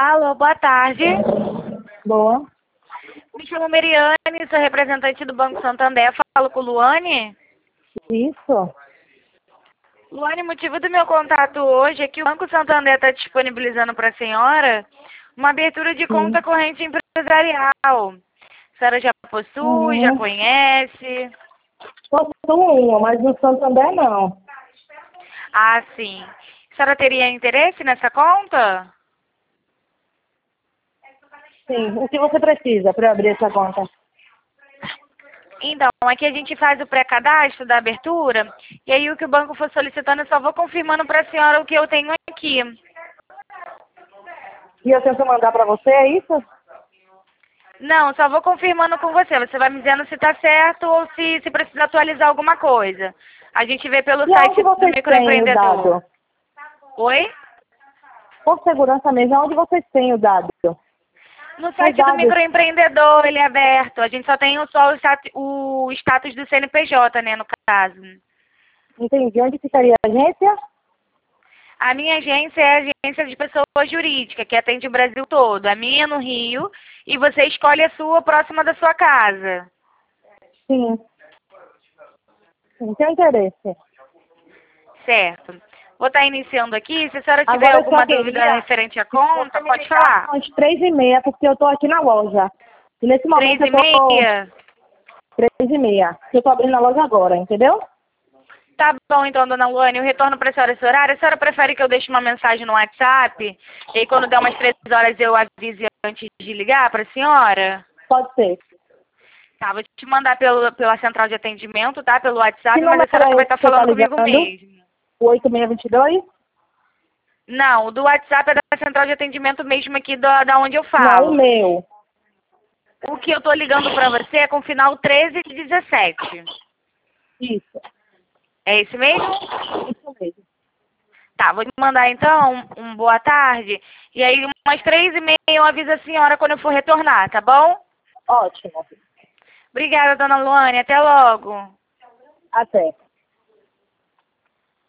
Alô, boa tarde. Boa. Me chamo Meriane, sou representante do Banco Santander. Falo com Luane. Isso. Luane, o motivo do meu contato hoje é que o Banco Santander está disponibilizando para a senhora uma abertura de conta corrente empresarial. A senhora já possui, já conhece? Possuo uma, mas no Santander não. Ah, sim. A senhora teria interesse nessa conta? Sim. O que você precisa para abrir essa conta? Então, aqui a gente faz o pré-cadastro da abertura, e aí o que o banco for solicitando, eu só vou confirmando para a senhora o que eu tenho aqui. E eu tento mandar para você, é isso? Não, só vou confirmando com você. Você vai me dizendo se está certo ou se precisa atualizar alguma coisa. A gente vê pelo E site aonde do vocês têm o microempreendedor. dado? Oi? Com segurança mesmo, aonde vocês têm o dado? No Os site do dados. microempreendedor, ele é aberto. A gente só tem só o status do CNPJ, né, no caso. Entendi. Onde ficaria a agência? A minha agência é a agência de pessoa jurídica, que atende o Brasil todo. A minha é no Rio, e você escolhe a sua próxima da sua casa. Sim. Sim, tem interesse. Certo. Vou estar iniciando aqui. Se a senhora tiver Agora eu só alguma dúvida queria referente à que você conta, me pode ligasse falar. às 3h30, porque eu estou aqui na loja. E nesse momento eu estou 3h30? 3h30. Eu estou abrindo a loja agora, entendeu? Tá bom, então, dona Luane, eu retorno para a senhora esse horário. A senhora prefere que eu deixe uma mensagem no WhatsApp? E aí, quando der umas 3 horas, eu avise antes de ligar para a senhora? Pode ser. Tá, vou te mandar pela central de atendimento, tá? Pelo Que WhatsApp, mas a número senhora que é vai esse estar que você está falando comigo ligando? mesmo. O 8622? Não, o do WhatsApp é da central de atendimento mesmo aqui da onde eu Não, o falo. meu. O que eu tô ligando para você é com final 1317. Isso. É esse mesmo? Isso mesmo. Tá, vou te mandar então um boa tarde. E aí, umas 3h30 eu aviso a senhora quando eu for retornar, tá bom? Ótimo. Obrigada, dona Luane. Até logo. Até.